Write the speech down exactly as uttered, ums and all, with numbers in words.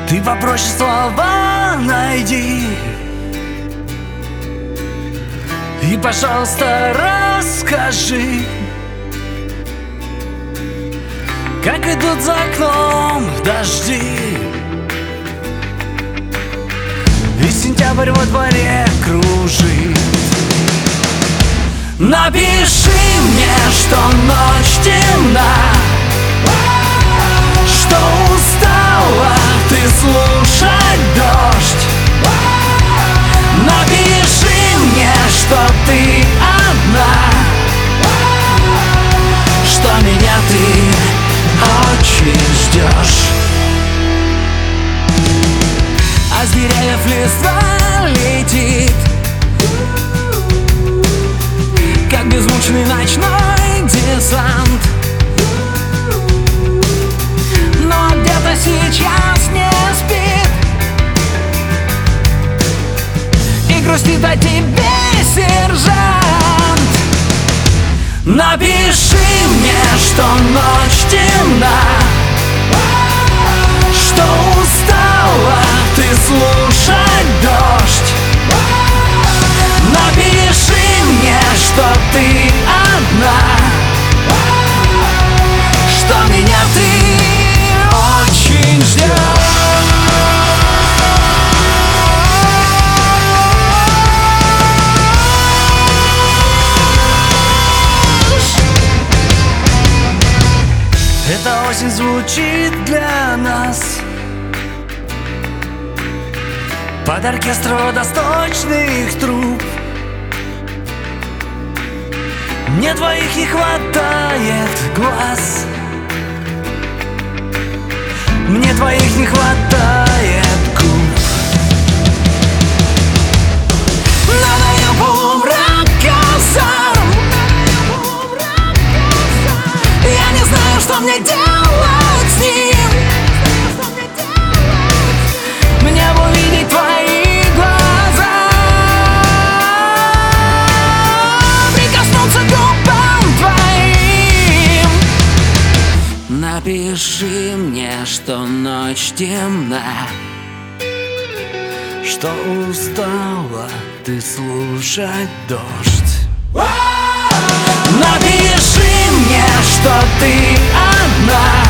Ты попроще слова найди и, пожалуйста, расскажи, как идут за окном дожди, и сентябрь во дворе кружит. Напиши мне, что ночь темна, что устала ты слушать дождь. Напиши мне, что ты одна, что меня ты очень ждешь. А с деревьев листва летит, как беззвучный ночной десант. Но где-то сейчас не спит и грустит о тебе сержант. Напиши мне, что ночь темна, что устала ты слушать дождь. Напиши мне, что ты одна, что меня ты очень ждешь. Эта осень звучит для нас под оркестр водосточных труб. Мне твоих не хватает глаз, мне твоих не хватает губ. Надаю полумрак косам, я не знаю, что мне делать с ним. Мне бы увидеть твои глаза, прикоснуться к губам твоим. Напиши мне, что ночь темна, что устала ты слушать дождь. Напиши мне, что ты одна,